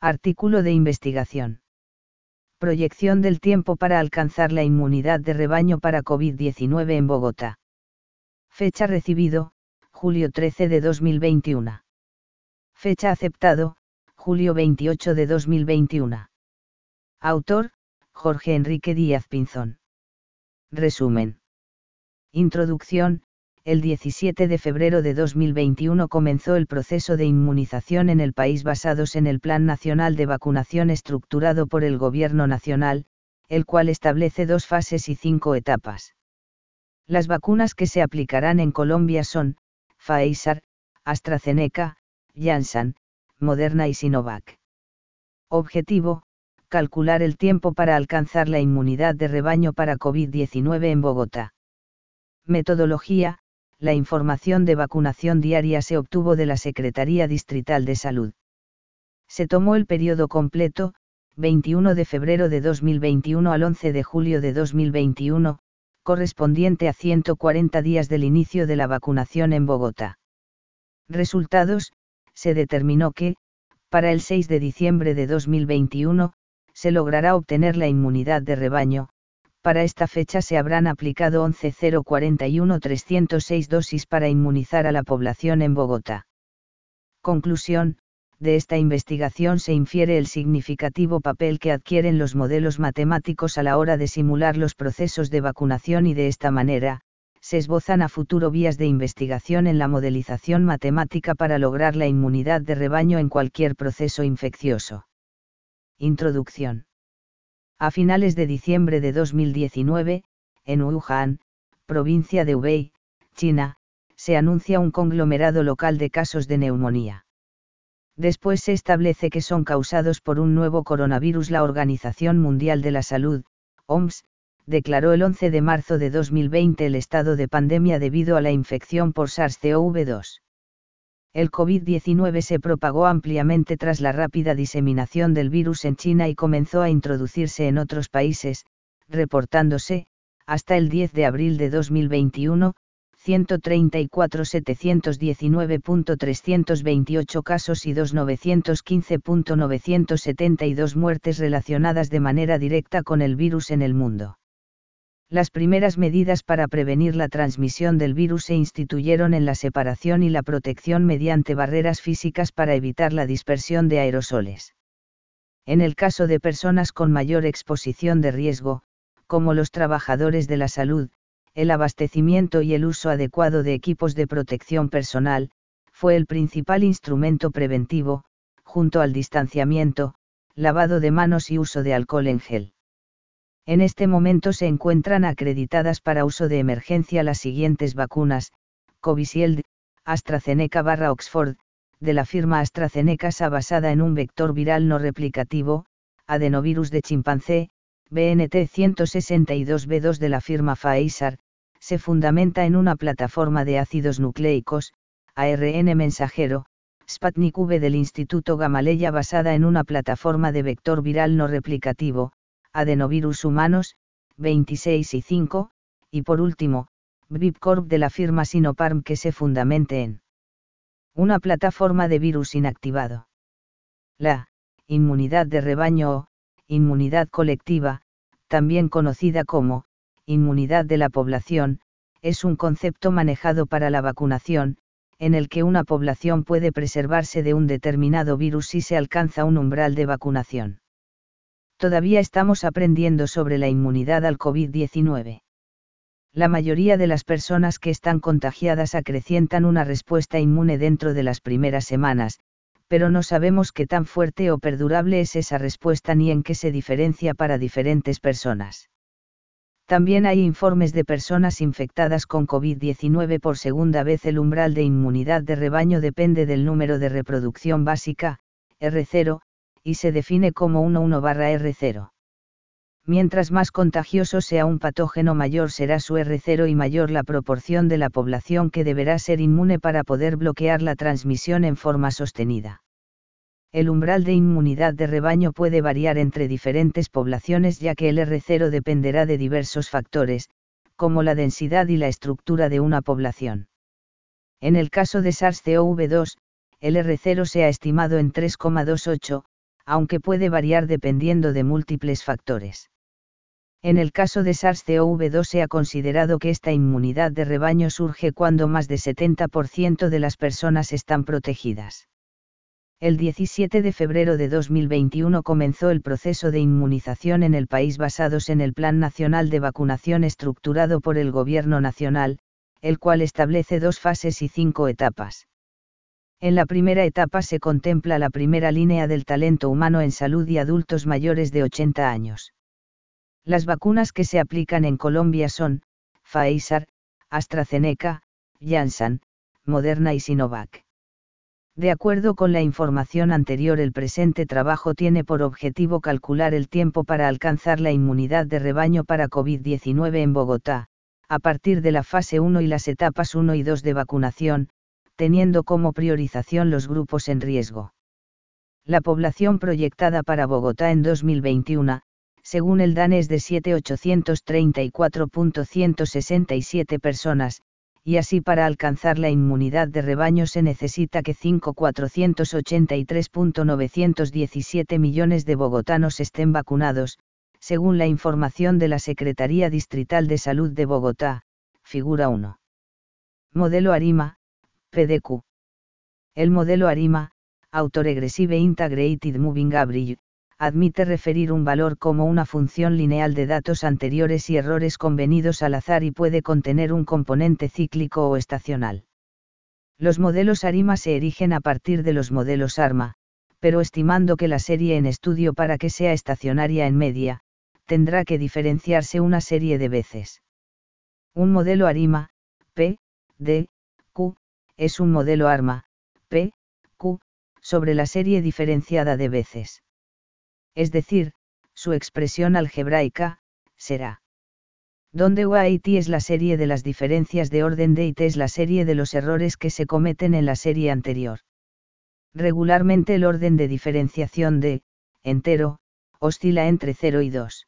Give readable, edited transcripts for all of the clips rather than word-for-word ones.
Artículo de investigación. Proyección del tiempo para alcanzar la inmunidad de rebaño para COVID-19 en Bogotá. Fecha recibido, julio 13 de 2021. Fecha aceptado, julio 28 de 2021. Autor, Jorge Enrique Díaz Pinzón. Resumen. Introducción. El 17 de febrero de 2021 comenzó el proceso de inmunización en el país basados en el Plan Nacional de Vacunación estructurado por el Gobierno Nacional, el cual establece 2 fases y 5 etapas. Las vacunas que se aplicarán en Colombia son, Pfizer, AstraZeneca, Janssen, Moderna y Sinovac. Objetivo, calcular el tiempo para alcanzar la inmunidad de rebaño para COVID-19 en Bogotá. Metodología. La información de vacunación diaria se obtuvo de la Secretaría Distrital de Salud. Se tomó el periodo completo, 21 de febrero de 2021 al 11 de julio de 2021, correspondiente a 140 días del inicio de la vacunación en Bogotá. Resultados. Se determinó que, para el 6 de diciembre de 2021, se logrará obtener la inmunidad de rebaño. Para esta fecha se habrán aplicado 11.041.306 dosis para inmunizar a la población en Bogotá. Conclusión. De esta investigación se infiere el significativo papel que adquieren los modelos matemáticos a la hora de simular los procesos de vacunación y de esta manera, se esbozan a futuro vías de investigación en la modelización matemática para lograr la inmunidad de rebaño en cualquier proceso infeccioso. Introducción. A finales de diciembre de 2019, en Wuhan, provincia de Hubei, China, se anuncia un conglomerado local de casos de neumonía. Después se establece que son causados por un nuevo coronavirus. La Organización Mundial de la Salud, OMS, declaró el 11 de marzo de 2020 el estado de pandemia debido a la infección por SARS-CoV-2. El COVID-19 se propagó ampliamente tras la rápida diseminación del virus en China y comenzó a introducirse en otros países, reportándose, hasta el 10 de abril de 2021, 134.719.328 casos y 2.915.972 muertes relacionadas de manera directa con el virus en el mundo. Las primeras medidas para prevenir la transmisión del virus se instituyeron en la separación y la protección mediante barreras físicas para evitar la dispersión de aerosoles. En el caso de personas con mayor exposición de riesgo, como los trabajadores de la salud, el abastecimiento y el uso adecuado de equipos de protección personal, fue el principal instrumento preventivo, junto al distanciamiento, lavado de manos y uso de alcohol en gel. En este momento se encuentran acreditadas para uso de emergencia las siguientes vacunas: Covishield, AstraZeneca/Oxford, de la firma AstraZeneca SA basada en un vector viral no replicativo, adenovirus de chimpancé, BNT162b2 de la firma Pfizer, se fundamenta en una plataforma de ácidos nucleicos, ARN mensajero, Sputnik V del Instituto Gamaleya basada en una plataforma de vector viral no replicativo, adenovirus humanos, 26 y 5, y por último, Vipcorp de la firma Sinopharm que se fundamente en una plataforma de virus inactivado. La inmunidad de rebaño o inmunidad colectiva, también conocida como inmunidad de la población, es un concepto manejado para la vacunación, en el que una población puede preservarse de un determinado virus si se alcanza un umbral de vacunación. Todavía estamos aprendiendo sobre la inmunidad al COVID-19. La mayoría de las personas que están contagiadas acrecientan una respuesta inmune dentro de las primeras semanas, pero no sabemos qué tan fuerte o perdurable es esa respuesta ni en qué se diferencia para diferentes personas. También hay informes de personas infectadas con COVID-19 por segunda vez. El umbral de inmunidad de rebaño depende del número de reproducción básica, R0, y se define como 1/R0. Mientras más contagioso sea un patógeno, mayor será su R0 y mayor la proporción de la población que deberá ser inmune para poder bloquear la transmisión en forma sostenida. El umbral de inmunidad de rebaño puede variar entre diferentes poblaciones ya que el R0 dependerá de diversos factores, como la densidad y la estructura de una población. En el caso de SARS-CoV-2, el R0 se ha estimado en 3,28, aunque puede variar dependiendo de múltiples factores. En el caso de SARS-CoV-2 se ha considerado que esta inmunidad de rebaño surge cuando más de 70% de las personas están protegidas. El 17 de febrero de 2021 comenzó el proceso de inmunización en el país basados en el Plan Nacional de Vacunación estructurado por el Gobierno Nacional, el cual establece 2 fases y 5 etapas. En la primera etapa se contempla la primera línea del talento humano en salud y adultos mayores de 80 años. Las vacunas que se aplican en Colombia son Pfizer, AstraZeneca, Janssen, Moderna y Sinovac. De acuerdo con la información anterior, el presente trabajo tiene por objetivo calcular el tiempo para alcanzar la inmunidad de rebaño para COVID-19 en Bogotá, a partir de la fase 1 y las etapas 1 y 2 de vacunación, teniendo como priorización los grupos en riesgo. La población proyectada para Bogotá en 2021, según el DANE, es de 7.834.167 personas, y así para alcanzar la inmunidad de rebaño se necesita que 5.483.917 millones de bogotanos estén vacunados, según la información de la Secretaría Distrital de Salud de Bogotá, figura 1. Modelo ARIMA, PDQ. El modelo ARIMA, Autoregressive Integrated Moving Average, admite referir un valor como una función lineal de datos anteriores y errores convenidos al azar y puede contener un componente cíclico o estacional. Los modelos ARIMA se erigen a partir de los modelos ARMA, pero estimando que la serie en estudio para que sea estacionaria en media, tendrá que diferenciarse una serie de veces. Un modelo ARIMA, P, D, Q, es un modelo ARMA, P, Q, sobre la serie diferenciada de veces. Es decir, su expresión algebraica, será. Donde U y T es la serie de las diferencias de orden D y T es la serie de los errores que se cometen en la serie anterior. Regularmente el orden de diferenciación de, entero, oscila entre 0 y 2.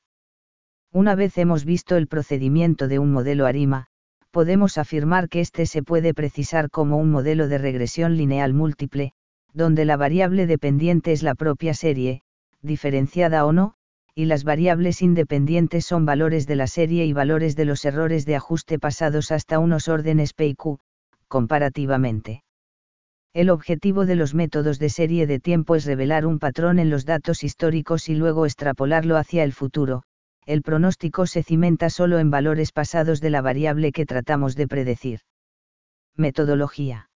Una vez hemos visto el procedimiento de un modelo ARIMA, podemos afirmar que este se puede precisar como un modelo de regresión lineal múltiple, donde la variable dependiente es la propia serie, diferenciada o no, y las variables independientes son valores de la serie y valores de los errores de ajuste pasados hasta unos órdenes P y Q, comparativamente. El objetivo de los métodos de serie de tiempo es revelar un patrón en los datos históricos y luego extrapolarlo hacia el futuro. El pronóstico se cimenta solo en valores pasados de la variable que tratamos de predecir. Metodología.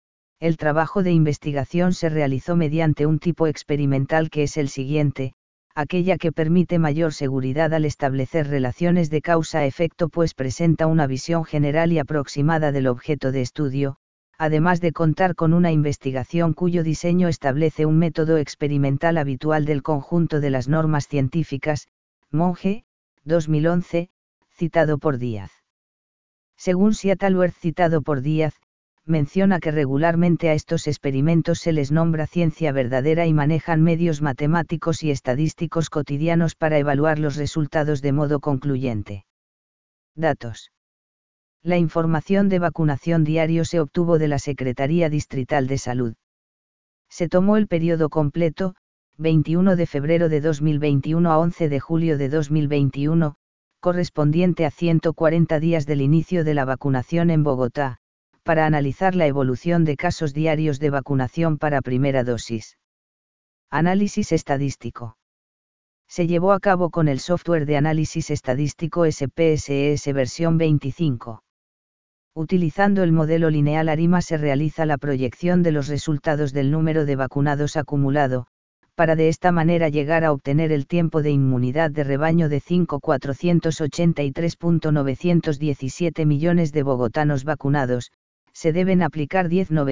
El trabajo de investigación se realizó mediante un tipo experimental que es el siguiente, aquella que permite mayor seguridad al establecer relaciones de causa-efecto, pues presenta una visión general y aproximada del objeto de estudio, además de contar con una investigación cuyo diseño establece un método experimental habitual del conjunto de las normas científicas, Monge, 2011, citado por Díaz. Según Seattle, citado por Díaz, menciona que regularmente a estos experimentos se les nombra ciencia verdadera y manejan medios matemáticos y estadísticos cotidianos para evaluar los resultados de modo concluyente. Datos. La información de vacunación diario se obtuvo de la Secretaría Distrital de Salud. Se tomó el periodo completo, 21 de febrero de 2021 a 11 de julio de 2021, correspondiente a 140 días del inicio de la vacunación en Bogotá, para analizar la evolución de casos diarios de vacunación para primera dosis. Análisis estadístico. Se llevó a cabo con el software de análisis estadístico SPSS versión 25. Utilizando el modelo lineal ARIMA se realiza la proyección de los resultados del número de vacunados acumulado, para de esta manera llegar a obtener el tiempo de inmunidad de rebaño de 5.483.917 millones de bogotanos vacunados. Se deben aplicar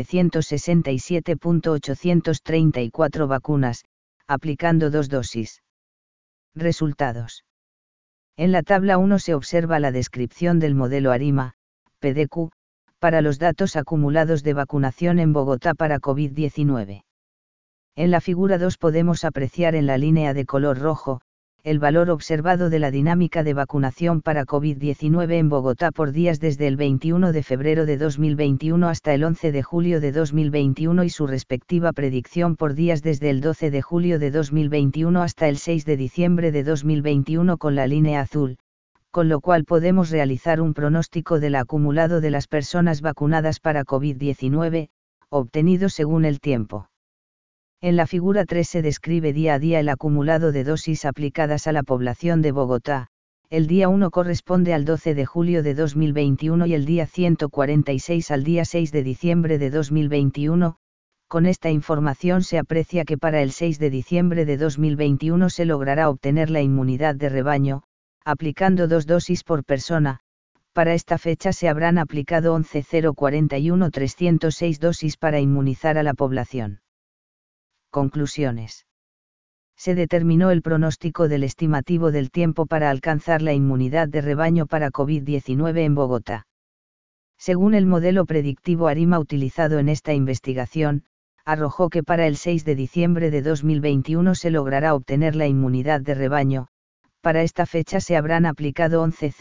10.967.834 vacunas, aplicando 2 dosis. Resultados. En la tabla 1 se observa la descripción del modelo ARIMA, PDQ, para los datos acumulados de vacunación en Bogotá para COVID-19. En la figura 2 podemos apreciar en la línea de color rojo, el valor observado de la dinámica de vacunación para COVID-19 en Bogotá por días desde el 21 de febrero de 2021 hasta el 11 de julio de 2021 y su respectiva predicción por días desde el 12 de julio de 2021 hasta el 6 de diciembre de 2021 con la línea azul, con lo cual podemos realizar un pronóstico del acumulado de las personas vacunadas para COVID-19, obtenido según el tiempo. En la figura 3 se describe día a día el acumulado de dosis aplicadas a la población de Bogotá. El día 1 corresponde al 12 de julio de 2021 y el día 146 al día 6 de diciembre de 2021. Con esta información se aprecia que para el 6 de diciembre de 2021 se logrará obtener la inmunidad de rebaño, aplicando 2 dosis por persona. Para esta fecha se habrán aplicado 11.041.306 dosis para inmunizar a la población. Conclusiones. Se determinó el pronóstico del estimativo del tiempo para alcanzar la inmunidad de rebaño para COVID-19 en Bogotá. Según el modelo predictivo ARIMA utilizado en esta investigación, arrojó que para el 6 de diciembre de 2021 se logrará obtener la inmunidad de rebaño. Para esta fecha se habrán aplicado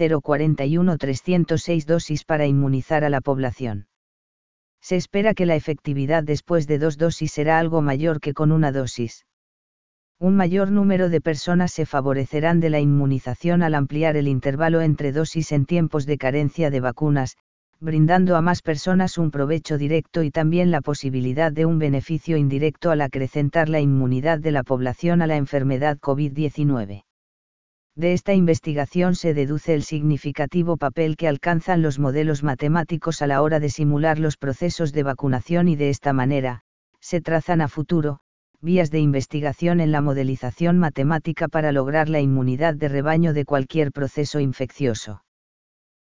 11.041.306 dosis para inmunizar a la población. Se espera que la efectividad después de 2 dosis será algo mayor que con una dosis. Un mayor número de personas se favorecerán de la inmunización al ampliar el intervalo entre dosis en tiempos de carencia de vacunas, brindando a más personas un provecho directo y también la posibilidad de un beneficio indirecto al acrecentar la inmunidad de la población a la enfermedad COVID-19. De esta investigación se deduce el significativo papel que alcanzan los modelos matemáticos a la hora de simular los procesos de vacunación y de esta manera, se trazan a futuro, vías de investigación en la modelización matemática para lograr la inmunidad de rebaño de cualquier proceso infeccioso.